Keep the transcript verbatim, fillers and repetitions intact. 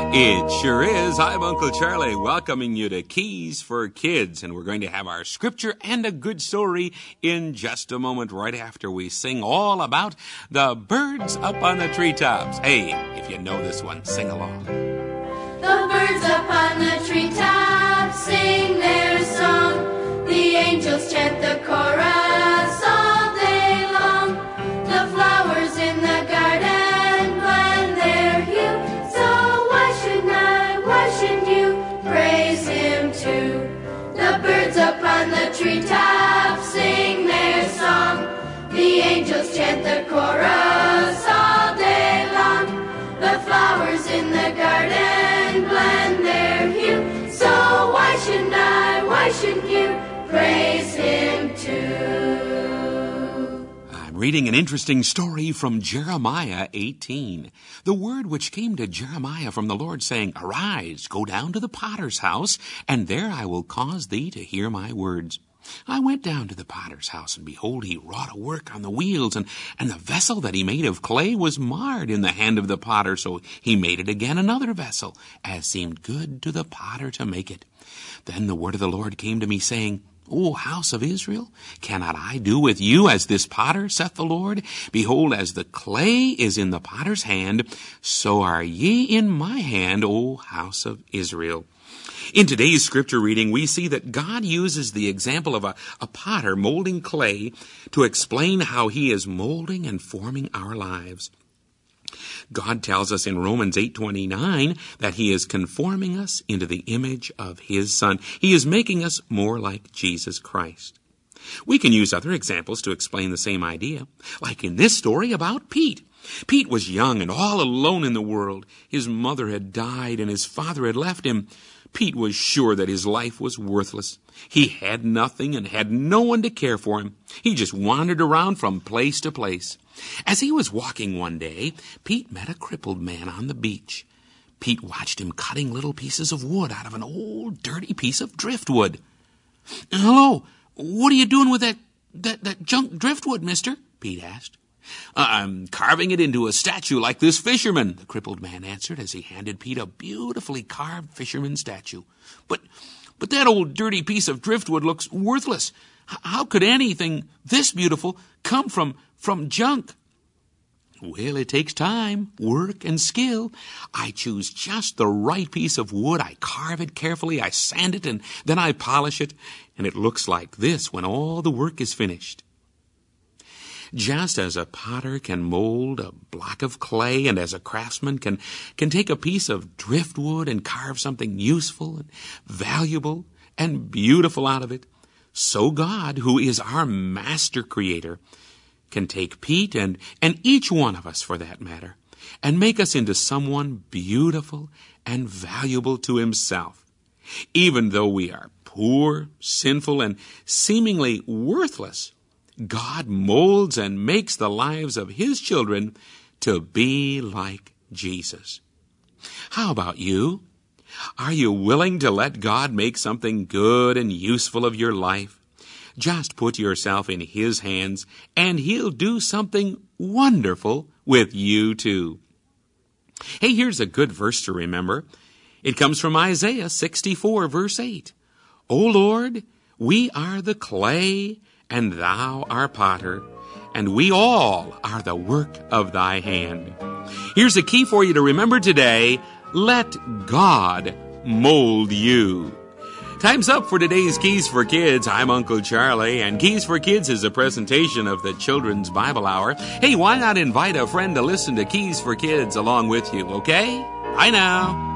It sure is. I'm Uncle Charlie, welcoming you to Keys for Kids, and we're going to have our scripture and a good story in just a moment, right after we sing all about the birds up on the treetops. Hey, if you know this one, sing along. The birds up on the treetops sing their song. The angels chant the chorus all day long. The flowers in the garden blend their hue. So why shouldn't I, why shouldn't you praise him too? The birds up on the treetops sing their song. The angels chant the chorus all day long. The flowers in the garden blend their hue. So why shouldn't I, why shouldn't you praise him too? I'm reading an interesting story from Jeremiah eighteen. The word which came to Jeremiah from the Lord, saying, Arise, go down to the potter's house, and there I will cause thee to hear my words. I went down to the potter's house, and behold, he wrought a work on the wheels, and, and the vessel that he made of clay was marred in the hand of the potter. So he made it again another vessel, as seemed good to the potter to make it. Then the word of the Lord came to me, saying, O house of Israel, cannot I do with you as this potter, saith the Lord? Behold, as the clay is in the potter's hand, so are ye in my hand, O house of Israel. In today's scripture reading, we see that God uses the example of a, a potter molding clay to explain how he is molding and forming our lives. God tells us in Romans eight twenty-nine that he is conforming us into the image of his Son. He is making us more like Jesus Christ. We can use other examples to explain the same idea, like in this story about Pete. Pete was young and all alone in the world. His mother had died and his father had left him. Pete was sure that his life was worthless. He had nothing and had no one to care for him. He just wandered around from place to place. As he was walking one day, Pete met a crippled man on the beach. Pete watched him cutting little pieces of wood out of an old, dirty piece of driftwood. Hello, what are you doing with that, that, that junk driftwood, mister? Pete asked. I'm carving it into a statue like this fisherman, the crippled man answered as he handed Pete a beautifully carved fisherman statue. But but that old dirty piece of driftwood looks worthless. H- how could anything this beautiful come from, from junk? Well, it takes time, work, and skill. I choose just the right piece of wood. I carve it carefully, I sand it, and then I polish it, and it looks like this when all the work is finished. Just as a potter can mold a block of clay, and as a craftsman can, can take a piece of driftwood and carve something useful and valuable and beautiful out of it, so God, who is our master creator, can take Pete and, and each one of us for that matter, and make us into someone beautiful and valuable to himself. Even though we are poor, sinful, and seemingly worthless, God molds and makes the lives of his children to be like Jesus. How about you? Are you willing to let God make something good and useful of your life? Just put yourself in his hands, and he'll do something wonderful with you too. Hey, here's a good verse to remember. It comes from Isaiah sixty-four, verse eight. O Lord, we are the clay, and thou art potter, and we all are the work of thy hand. Here's a key for you to remember today. Let God mold you. Time's up for today's Keys for Kids. I'm Uncle Charlie, and Keys for Kids is a presentation of the Children's Bible Hour. Hey, why not invite a friend to listen to Keys for Kids along with you, okay? Bye now.